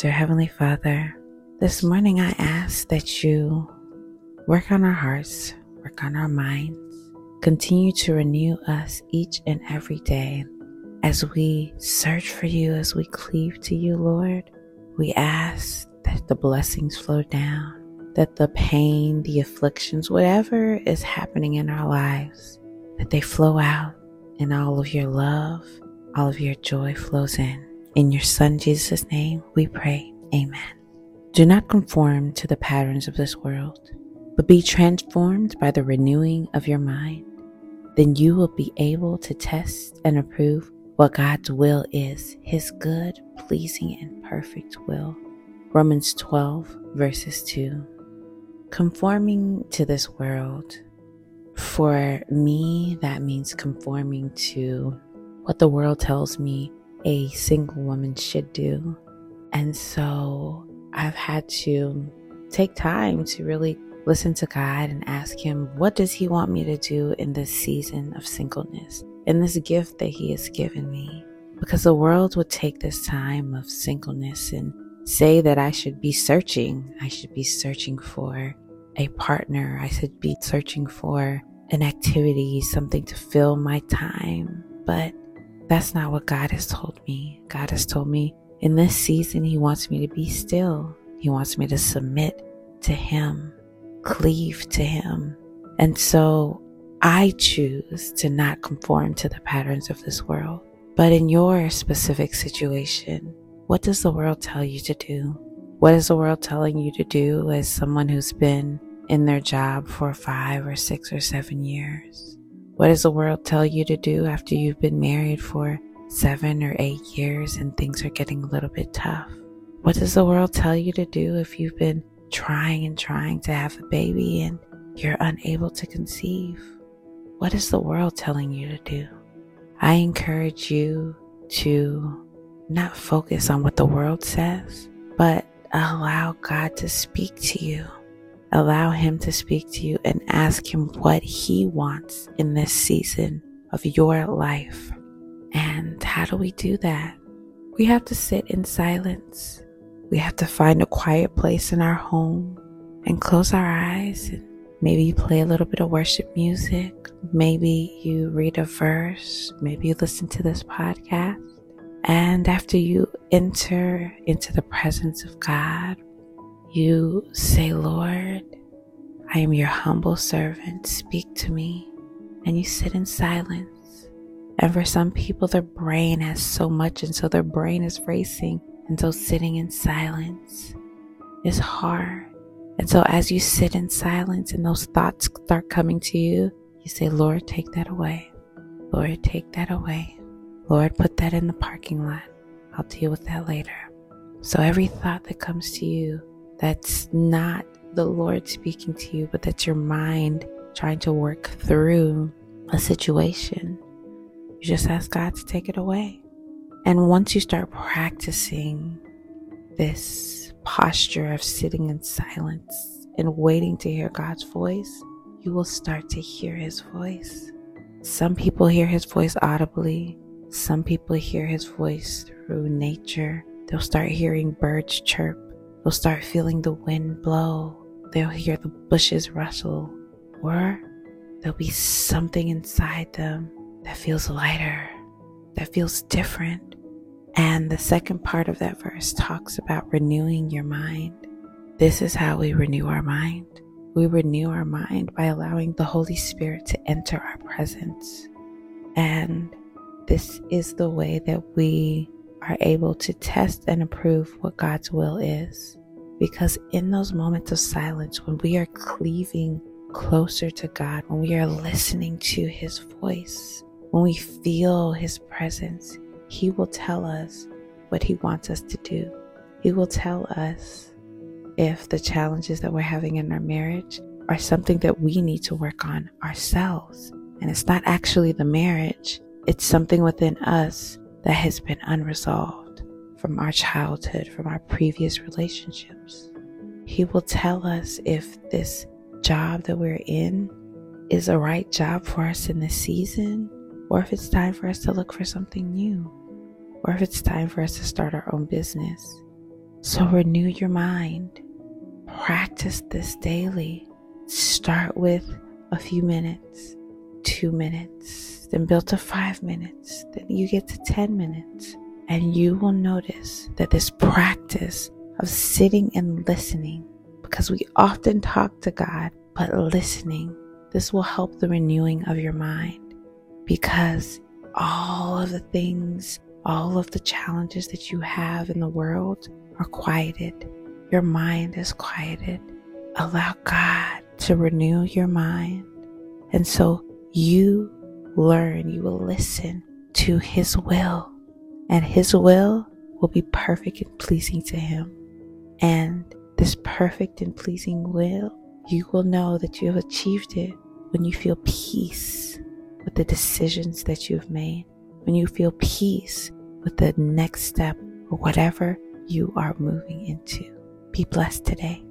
Dear Heavenly Father, this morning I ask that you work on our hearts, work on our minds, continue to renew us each and every day as we search for you, as we cleave to you, Lord. We ask that the blessings flow down, that the pain, the afflictions, whatever is happening in our lives, that they flow out and all of your love, all of your joy flows in. In your Son, Jesus' name, we pray. Amen. Do not conform to the patterns of this world, but be transformed by the renewing of your mind. Then you will be able to test and approve what God's will is, his good, pleasing, and perfect will. Romans 12, verses 2. Conforming to this world. For me, that means conforming to what the world tells me a single woman should do. And so I've had to take time to really listen to God and ask him, what does he want me to do in this season of singleness, in this gift that he has given me? Because the world would take this time of singleness and say that I should be searching. I should be searching for a partner. I should be searching for an activity, something to fill my time. But that's not what God has told me. God has told me in this season, he wants me to be still. He wants me to submit to him, cleave to him. And so I choose to not conform to the patterns of this world. But in your specific situation, what does the world tell you to do? What is the world telling you to do as someone who's been in their job for 5 or 6 or 7 years? What does the world tell you to do after you've been married for 7 or 8 years and things are getting a little bit tough? What does the world tell you to do if you've been trying to have a baby and you're unable to conceive? What is the world telling you to do? I encourage you to not focus on what the world says, but allow God to speak to you. Allow him to speak to you and ask him what he wants in this season of your life. And how do we do that? We have to sit in silence. We have to find a quiet place in our home and close our eyes. And maybe you play a little bit of worship music. Maybe you read a verse. Maybe you listen to this podcast. And after you enter into the presence of God, you say, Lord, I am your humble servant. Speak to me. And you sit in silence. And for some people, their brain has so much, and so their brain is racing. And so sitting in silence is hard. And so as you sit in silence and those thoughts start coming to you, you say, Lord, take that away. Lord, take that away. Lord, put that in the parking lot. I'll deal with that later. So every thought that comes to you, that's not the Lord speaking to you, but that's your mind trying to work through a situation. You just ask God to take it away. And once you start practicing this posture of sitting in silence and waiting to hear God's voice, you will start to hear his voice. Some people hear his voice audibly. Some people hear his voice through nature. They'll start hearing birds chirp. They'll start feeling the wind blow. They'll hear the bushes rustle. Or there'll be something inside them that feels lighter, that feels different. And the second part of that verse talks about renewing your mind. This is how we renew our mind. We renew our mind by allowing the Holy Spirit to enter our presence. And this is the way that we are able to test and approve what God's will is. Because in those moments of silence, when we are cleaving closer to God, when we are listening to his voice, when we feel his presence, he will tell us what he wants us to do. He will tell us if the challenges that we're having in our marriage are something that we need to work on ourselves. And it's not actually the marriage. It's something within us that has been unresolved from our childhood, from our previous relationships. He will tell us if this job that we're in is the right job for us in this season, or if it's time for us to look for something new, or if it's time for us to start our own business. So renew your mind. Practice this daily. Start with a few minutes, 2 minutes, then build to 5 minutes, then you get to 10 minutes. And you will notice that this practice of sitting and listening, because we often talk to God, but listening, this will help the renewing of your mind, because all of the things, all of the challenges that you have in the world are quieted. Your mind is quieted. Allow God to renew your mind. And so you learn, you will listen to His will. And His will be perfect and pleasing to Him. And this perfect and pleasing will, you will know that you have achieved it when you feel peace with the decisions that you've made, when you feel peace with the next step or whatever you are moving into. Be blessed today.